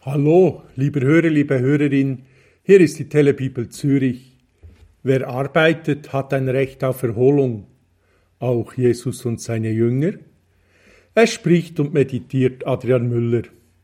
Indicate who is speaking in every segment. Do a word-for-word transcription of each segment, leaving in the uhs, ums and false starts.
Speaker 1: Hallo, lieber Hörer, liebe Hörerin, hier ist die Telebibel Zürich. Wer arbeitet, hat ein Recht auf Erholung, auch Jesus und seine Jünger. Es spricht und meditiert Adrian Müller.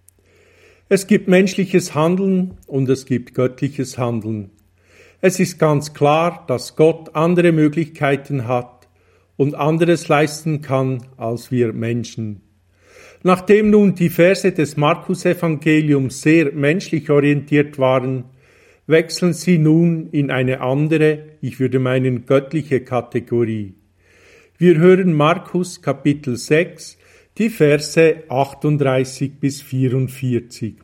Speaker 1: Es gibt menschliches Handeln und es gibt göttliches Handeln. Es ist ganz klar, dass Gott andere Möglichkeiten hat und anderes leisten kann als wir Menschen. Nachdem nun die Verse des Markus-Evangeliums sehr menschlich orientiert waren, wechseln sie nun in eine andere, ich würde meinen göttliche Kategorie. Wir hören Markus Kapitel sechs, die Verse achtunddreißig bis vierundvierzig.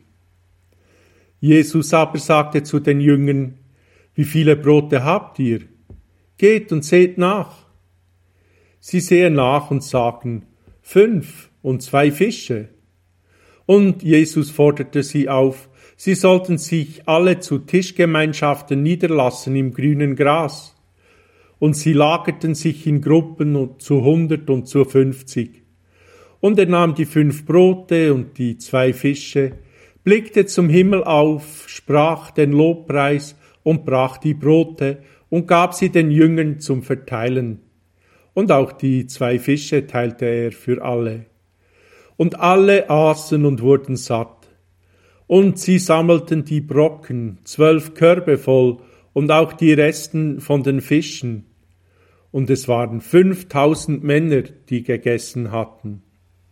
Speaker 1: Jesus aber sagte zu den Jüngern: Wie viele Brote habt ihr? Geht und seht nach. Sie sehen nach und sagen: Fünf und zwei Fische. Und Jesus forderte sie auf, sie sollten sich alle zu Tischgemeinschaften niederlassen im grünen Gras. Und sie lagerten sich in Gruppen zu hundert und zu fünfzig. Und er nahm die fünf Brote und die zwei Fische, blickte zum Himmel auf, sprach den Lobpreis und brach die Brote und gab sie den Jüngern zum Verteilen. Und auch die zwei Fische teilte er für alle. Und alle aßen und wurden satt. Und sie sammelten die Brocken, zwölf Körbe voll, und auch die Resten von den Fischen. Und es waren fünftausend Männer, die gegessen hatten.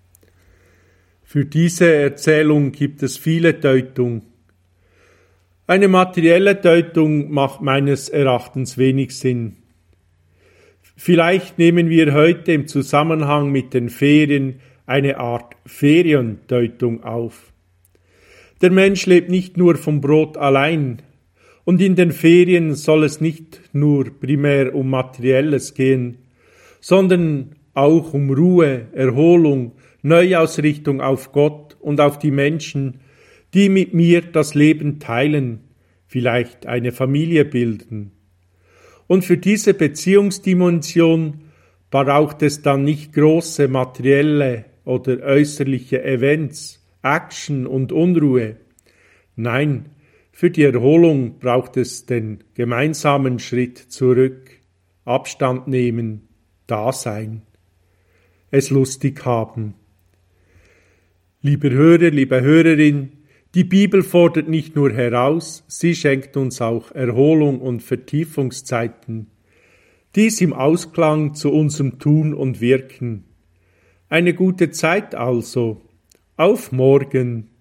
Speaker 1: Für diese Erzählung gibt es viele Deutungen. Eine materielle Deutung macht meines Erachtens wenig Sinn. Vielleicht nehmen wir heute im Zusammenhang mit den Ferien eine Art Feriendeutung auf. Der Mensch lebt nicht nur vom Brot allein, und in den Ferien soll es nicht nur primär um Materielles gehen, sondern auch um Ruhe, Erholung, Neuausrichtung auf Gott und auf die Menschen, die mit mir das Leben teilen, vielleicht eine Familie bilden. Und für diese Beziehungsdimension braucht es dann nicht große materielle oder äußerliche Events, Action und Unruhe. Nein, für die Erholung braucht es den gemeinsamen Schritt zurück, Abstand nehmen, da sein, es lustig haben. Lieber Hörer, liebe Hörerin, die Bibel fordert nicht nur heraus, sie schenkt uns auch Erholung und Vertiefungszeiten. Dies im Ausklang zu unserem Tun und Wirken. Eine gute Zeit also. Auf morgen.